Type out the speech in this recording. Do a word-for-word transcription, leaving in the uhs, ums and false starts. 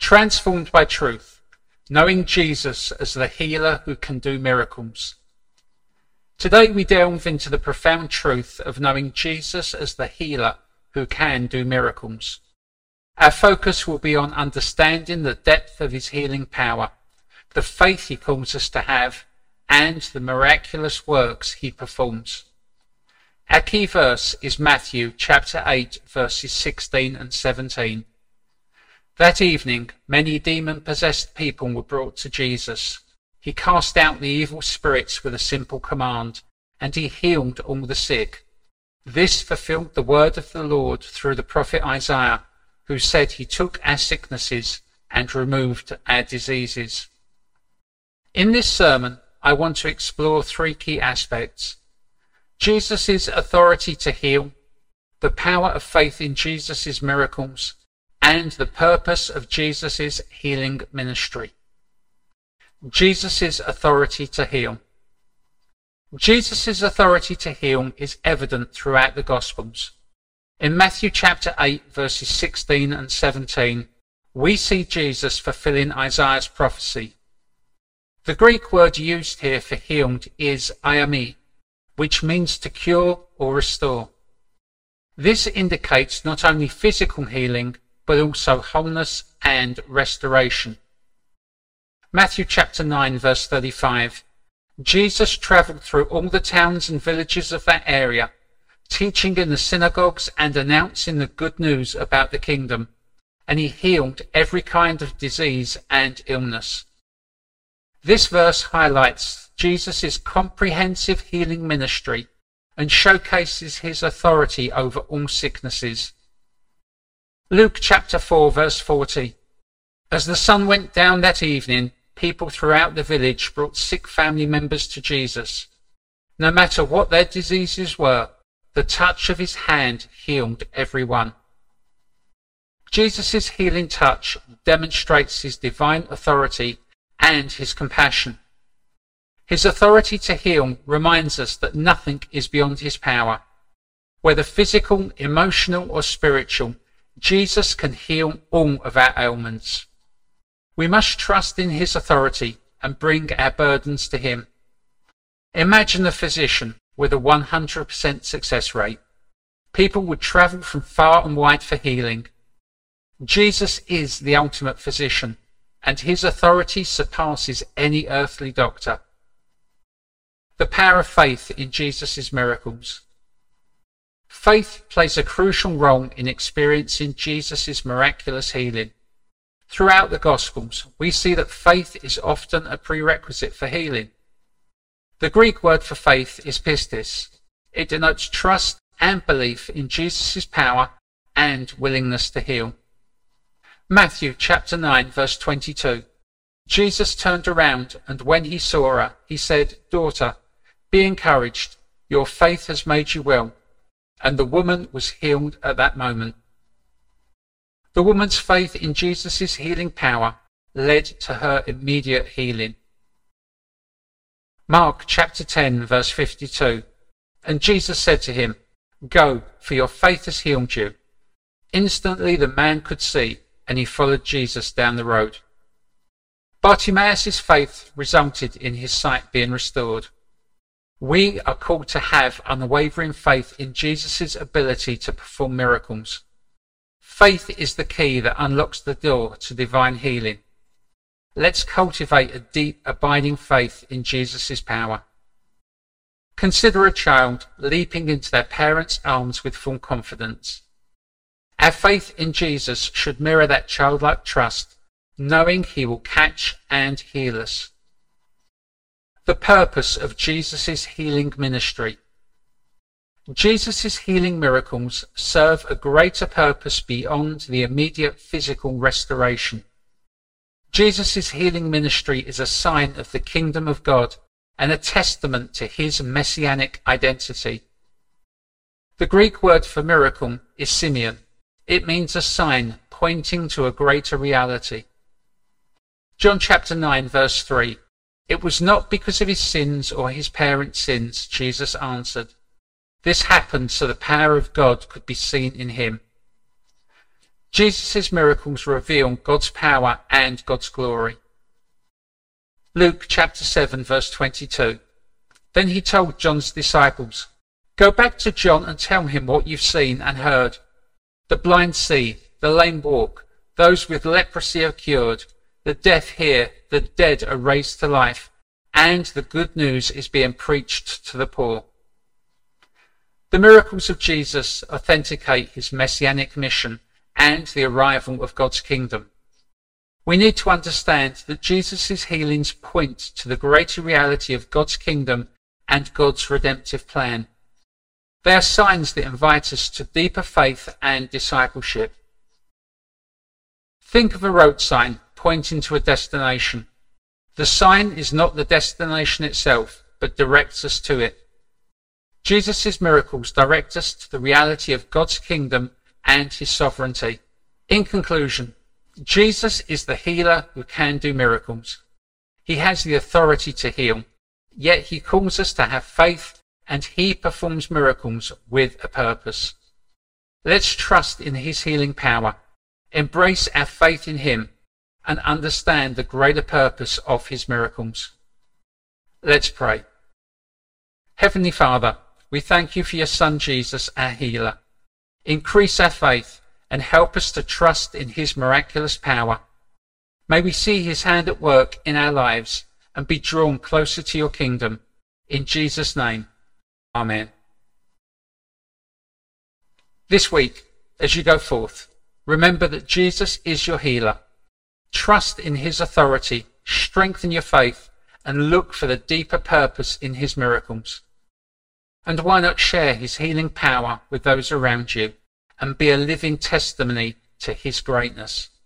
Transformed by truth, knowing Jesus as the healer who can do miracles. Today we delve into the profound truth of knowing Jesus as the healer who can do miracles. Our focus will be on understanding the depth of his healing power, the faith he calls us to have, and the miraculous works he performs. Our key verse is Matthew chapter eight, verses sixteen and seventeen. That evening, many demon-possessed people were brought to Jesus. He cast out the evil spirits with a simple command, and he healed all the sick. This fulfilled the word of the Lord through the prophet Isaiah, who said he took our sicknesses and removed our diseases. In this sermon, I want to explore three key aspects: Jesus' authority to heal, the power of faith in Jesus' miracles, and the purpose of Jesus' healing ministry. Jesus' authority to heal. Jesus' authority to heal is evident throughout the Gospels. In Matthew chapter eight, verses sixteen and seventeen, we see Jesus fulfilling Isaiah's prophecy. The Greek word used here for healed is iami, which means to cure or restore. This indicates not only physical healing, but also wholeness and restoration. Matthew chapter nine, verse thirty-five. Jesus travelled through all the towns and villages of that area, teaching in the synagogues and announcing the good news about the kingdom, and he healed every kind of disease and illness. This verse highlights Jesus' comprehensive healing ministry and showcases his authority over all sicknesses. Luke chapter four, verse forty. As the sun went down that evening, people throughout the village brought sick family members to Jesus. No matter what their diseases were, the touch of his hand healed everyone. Jesus' healing touch demonstrates his divine authority and his compassion. His authority to heal reminds us that nothing is beyond his power. Whether physical, emotional, or spiritual, Jesus can heal all of our ailments. We must trust in his authority and bring our burdens to him. Imagine a physician with a one hundred percent success rate. People would travel from far and wide for healing. Jesus is the ultimate physician, and his authority surpasses any earthly doctor. The power of faith in Jesus' miracles. Faith plays a crucial role in experiencing Jesus' miraculous healing. Throughout the Gospels, we see that faith is often a prerequisite for healing. The Greek word for faith is pistis. It denotes trust and belief in Jesus' power and willingness to heal. Matthew chapter nine, verse twenty-two. Jesus turned around, and when he saw her, he said, "Daughter, be encouraged. Your faith has made you well." And the woman was healed at that moment. The woman's faith in Jesus' healing power led to her immediate healing. Mark chapter ten, verse fifty-two. And Jesus said to him, "Go, for your faith has healed you." Instantly the man could see, and he followed Jesus down the road. Bartimaeus' faith resulted in his sight being restored. We are called to have unwavering faith in Jesus' ability to perform miracles. Faith is the key that unlocks the door to divine healing. Let's cultivate a deep, abiding faith in Jesus' power. Consider a child leaping into their parents' arms with full confidence. Our faith in Jesus should mirror that childlike trust, knowing he will catch and heal us. The purpose of Jesus' healing ministry. Jesus' healing miracles serve a greater purpose beyond the immediate physical restoration. Jesus' healing ministry is a sign of the kingdom of God and a testament to his messianic identity. The Greek word for miracle is simeon. It means a sign pointing to a greater reality. John chapter nine, verse three. It was not because of his sins or his parents' sins, Jesus answered. This happened so the power of God could be seen in him. Jesus' miracles reveal God's power and God's glory. Luke chapter seven verse twenty-two. Then he told John's disciples, "Go back to John and tell him what you've seen and heard. The blind see, the lame walk, those with leprosy are cured, the deaf hear, the dead are raised to life, and the good news is being preached to the poor." The miracles of Jesus authenticate his messianic mission and the arrival of God's kingdom. We need to understand that Jesus' healings point to the greater reality of God's kingdom and God's redemptive plan. They are signs that invite us to deeper faith and discipleship. Think of a road sign pointing to a destination. The sign is not the destination itself, but directs us to it. Jesus' miracles direct us to the reality of God's kingdom and his sovereignty. In conclusion, Jesus is the healer who can do miracles. He has the authority to heal, yet he calls us to have faith, and he performs miracles with a purpose. Let's trust in his healing power, embrace our faith in him, and understand the greater purpose of his miracles. Let's pray. Heavenly Father, we thank you for your Son Jesus, our healer. Increase our faith and help us to trust in his miraculous power. May we see his hand at work in our lives and be drawn closer to your kingdom. In Jesus' name, Amen. This week, as you go forth, remember that Jesus is your healer. Trust in his authority, strengthen your faith, and look for the deeper purpose in his miracles. And why not share his healing power with those around you and be a living testimony to his greatness?